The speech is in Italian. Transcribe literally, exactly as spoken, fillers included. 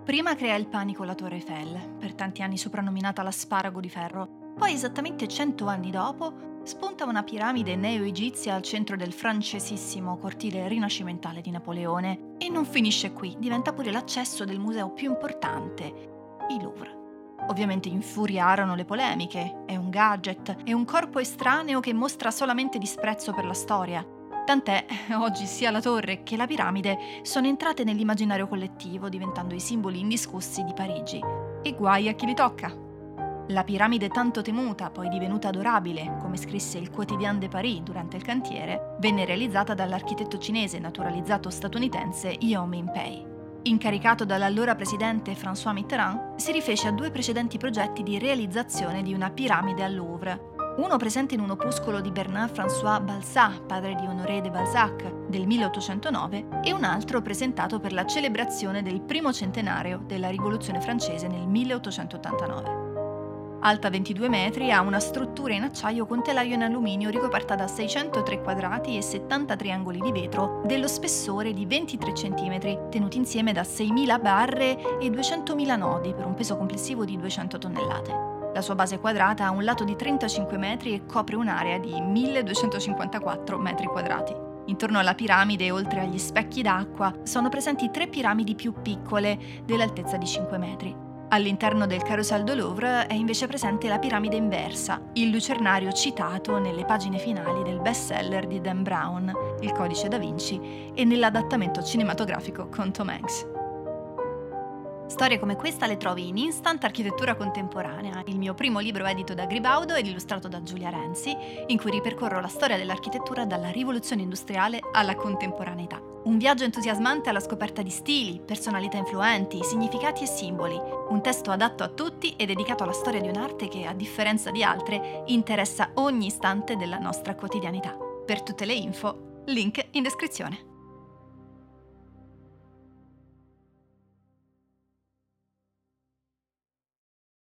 Prima crea il panico la Torre Eiffel, per tanti anni soprannominata l'asparago di ferro. Poi, esattamente cento anni dopo, spunta una piramide neo-egizia al centro del francesissimo cortile rinascimentale di Napoleone. E non finisce qui, diventa pure l'accesso del museo più importante, il Louvre. Ovviamente infuriarono le polemiche, è un gadget, è un corpo estraneo che mostra solamente disprezzo per la storia. Tant'è, oggi sia la torre che la piramide sono entrate nell'immaginario collettivo, diventando i simboli indiscussi di Parigi. E guai a chi li tocca. La piramide tanto temuta, poi divenuta adorabile, come scrisse il Quotidien de Paris durante il cantiere, venne realizzata dall'architetto cinese naturalizzato statunitense Yao Ming-pei. Incaricato dall'allora presidente François Mitterrand, si rifece a due precedenti progetti di realizzazione di una piramide al Louvre. Uno presente in un opuscolo di Bernard-François Balzac, padre di Honoré de Balzac, del milleottocentonove, e un altro presentato per la celebrazione del primo centenario della Rivoluzione francese nel milleottocentottantanove. Alta ventidue metri, ha una struttura in acciaio con telaio in alluminio ricoperta da seicentotré quadrati e settanta triangoli di vetro dello spessore di ventitré centimetri, tenuti insieme da seimila barre e duecentomila nodi per un peso complessivo di duecento tonnellate. La sua base quadrata ha un lato di trentacinque metri e copre un'area di milleduecentocinquantaquattro metri quadrati. Intorno alla piramide, oltre agli specchi d'acqua, sono presenti tre piramidi più piccole, dell'altezza di cinque metri. All'interno del Carrousel du Louvre è invece presente la piramide inversa, il lucernario citato nelle pagine finali del bestseller di Dan Brown, Il codice da Vinci, e nell'adattamento cinematografico con Tom Hanks. Storie come questa le trovi in Instant Architettura Contemporanea, il mio primo libro edito da Gribaudo ed illustrato da Giulia Renzi, in cui ripercorro la storia dell'architettura dalla rivoluzione industriale alla contemporaneità. Un viaggio entusiasmante alla scoperta di stili, personalità influenti, significati e simboli. Un testo adatto a tutti e dedicato alla storia di un'arte che, a differenza di altre, interessa ogni istante della nostra quotidianità. Per tutte le info, link in descrizione.